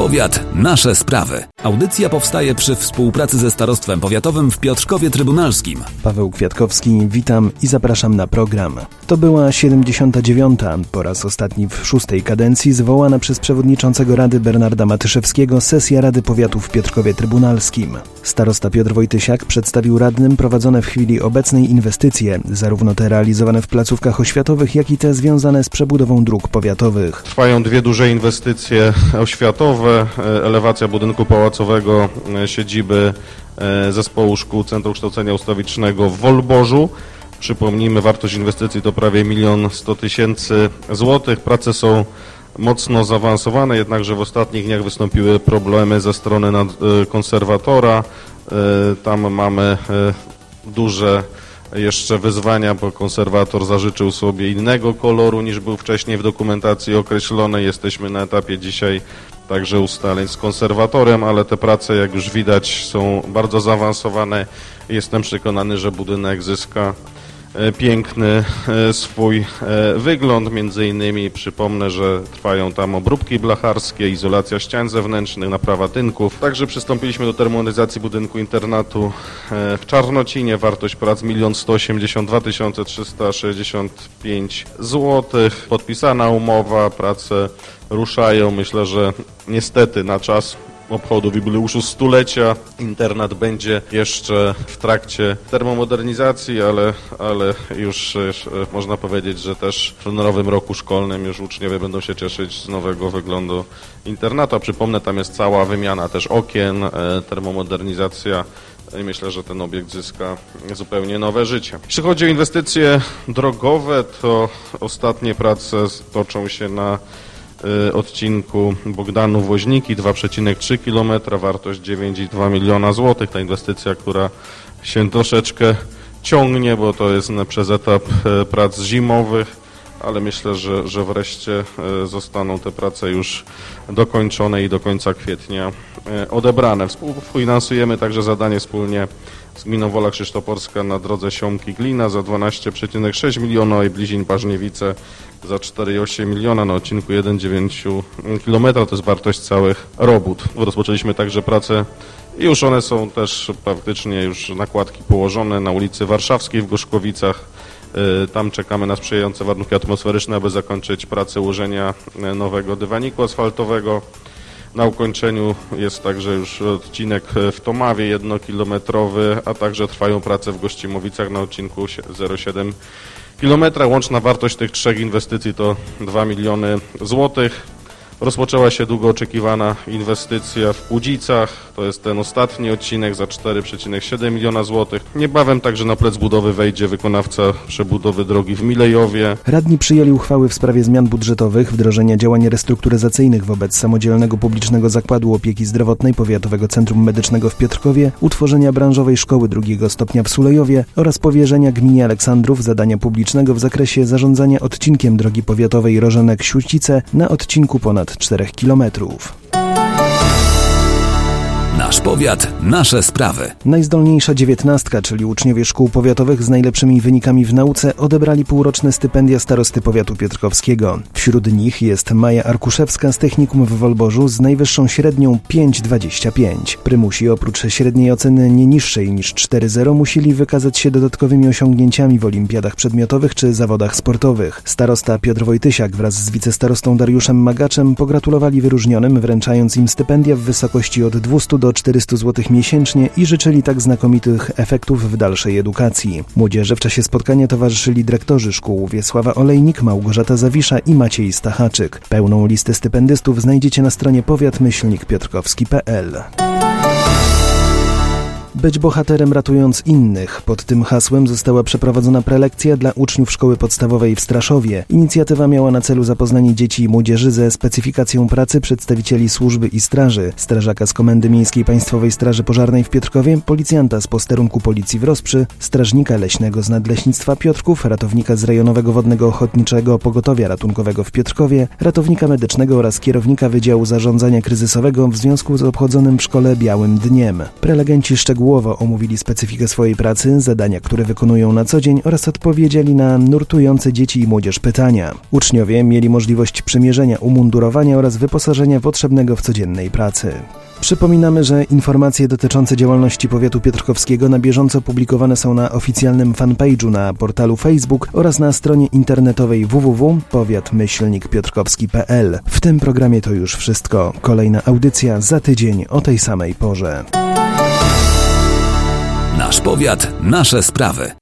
powiat, nasze sprawy. Audycja powstaje przy współpracy ze Starostwem Powiatowym w Piotrkowie Trybunalskim. Paweł Kwiatkowski, witam i zapraszam na program. To była 79. po raz ostatni w 6. kadencji zwołana przez przewodniczącego Rady Bernarda Matyszewskiego sesja Rady Powiatu w Piotrkowie Trybunalskim. Starosta Piotr Wojtysiak przedstawił radnym prowadzone w chwili obecnej inwestycje, zarówno te realizowane w placówkach oświatowych, jak i te związane z przebudową dróg powiatowych. Trwają dwie duże inwestycje oświatowe, elewacja budynku pałacowego siedziby Zespołu Szkół Centrum Kształcenia Ustawicznego w Wolborzu. Przypomnijmy, wartość inwestycji to prawie 1 100 000 złotych. Prace są mocno zaawansowane, jednakże w ostatnich dniach wystąpiły problemy ze strony konserwatora. Tam mamy duże jeszcze wyzwania, bo konserwator zażyczył sobie innego koloru niż był wcześniej w dokumentacji określony. Jesteśmy na etapie dzisiaj także ustaleń z konserwatorem, ale te prace, jak już widać, są bardzo zaawansowane. Jestem przekonany, że budynek zyska piękny swój wygląd. Między innymi przypomnę, że trwają tam obróbki blacharskie, izolacja ścian zewnętrznych, naprawa tynków. Także przystąpiliśmy do termomodernizacji budynku internatu w Czarnocinie. Wartość prac 1 182 365 zł. Podpisana umowa, prace ruszają. Myślę, że niestety na czas obchodów jubileuszu stulecia internat będzie jeszcze w trakcie termomodernizacji, ale już można powiedzieć, że też w nowym roku szkolnym już uczniowie będą się cieszyć z nowego wyglądu internatu. A przypomnę, tam jest cała wymiana też okien, termomodernizacja i myślę, że ten obiekt zyska zupełnie nowe życie. Jeśli chodzi o inwestycje drogowe, to ostatnie prace toczą się na odcinku Bogdanów-Woźniki, 2,3 km, wartość 9,2 miliona złotych. Ta inwestycja, która się troszeczkę ciągnie, bo to jest przez etap prac zimowych, ale myślę, że wreszcie zostaną te prace już dokończone i do końca kwietnia odebrane. Współfinansujemy także zadanie wspólnie z gminą Wola Krzysztoporska na drodze Siomki-Glina za 12,6 miliona i Blizin-Parzniewice za 4,8 miliona na odcinku 1,9 km. To jest wartość całych robót. Rozpoczęliśmy także prace i już one są też praktycznie już nakładki położone na ulicy Warszawskiej w Gorzkowicach. Tam czekamy na sprzyjające warunki atmosferyczne, aby zakończyć pracę ułożenia nowego dywaniku asfaltowego. Na ukończeniu jest także już odcinek w Tomawie 1-kilometrowy, a także trwają prace w Gościmowicach na odcinku 0,7 km. Łączna wartość tych trzech inwestycji to 2 miliony złotych. Rozpoczęła się długo oczekiwana inwestycja w Pudzicach. To jest ten ostatni odcinek za 4,7 miliona złotych. Niebawem także na plec budowy wejdzie wykonawca przebudowy drogi w Milejowie. Radni przyjęli uchwały w sprawie zmian budżetowych, wdrożenia działań restrukturyzacyjnych wobec Samodzielnego Publicznego Zakładu Opieki Zdrowotnej Powiatowego Centrum Medycznego w Piotrkowie, utworzenia branżowej szkoły drugiego stopnia w Sulejowie oraz powierzenia gminie Aleksandrów zadania publicznego w zakresie zarządzania odcinkiem drogi powiatowej Rożenek-Siucice na odcinku ponad 4 kilometrów. Nasz powiat, nasze sprawy. Najzdolniejsza 19, czyli uczniowie szkół powiatowych z najlepszymi wynikami w nauce, odebrali półroczne stypendia starosty powiatu piotrkowskiego. Wśród nich jest Maja Arkuszewska z technikum w Wolborzu z najwyższą średnią 5,25. Prymusi oprócz średniej oceny nie niższej niż 4,0 musieli wykazać się dodatkowymi osiągnięciami w olimpiadach przedmiotowych czy zawodach sportowych. Starosta Piotr Wojtysiak wraz z wicestarostą Dariuszem Magaczem pogratulowali wyróżnionym, wręczając im stypendia w wysokości od 200 do 400 zł miesięcznie i życzyli tak znakomitych efektów w dalszej edukacji. Młodzieży w czasie spotkania towarzyszyli dyrektorzy szkół Wiesława Olejnik, Małgorzata Zawisza i Maciej Stachaczyk. Pełną listę stypendystów znajdziecie na stronie powiat-piotrkowski.pl. Być bohaterem ratując innych. Pod tym hasłem została przeprowadzona prelekcja dla uczniów szkoły podstawowej w Straszowie. Inicjatywa miała na celu zapoznanie dzieci i młodzieży ze specyfikacją pracy przedstawicieli służby i straży, strażaka z Komendy Miejskiej Państwowej Straży Pożarnej w Piotrkowie, policjanta z posterunku policji w Rosprzy, strażnika leśnego z Nadleśnictwa Piotrków, ratownika z Rejonowego Wodnego Ochotniczego Pogotowia Ratunkowego w Piotrkowie, ratownika medycznego oraz kierownika Wydziału Zarządzania Kryzysowego w związku z obchodzonym w szkole Białym Dniem. Prelegenci szczegółowo szczegółowo omówili specyfikę swojej pracy, zadania, które wykonują na co dzień oraz odpowiedzieli na nurtujące dzieci i młodzież pytania. Uczniowie mieli możliwość przymierzenia umundurowania oraz wyposażenia potrzebnego w codziennej pracy. Przypominamy, że informacje dotyczące działalności powiatu piotrkowskiego na bieżąco publikowane są na oficjalnym fanpage'u na portalu Facebook oraz na stronie internetowej www.powiat-piotrkowski.pl. W tym programie to już wszystko. Kolejna audycja za tydzień o tej samej porze. Nasz powiat, nasze sprawy.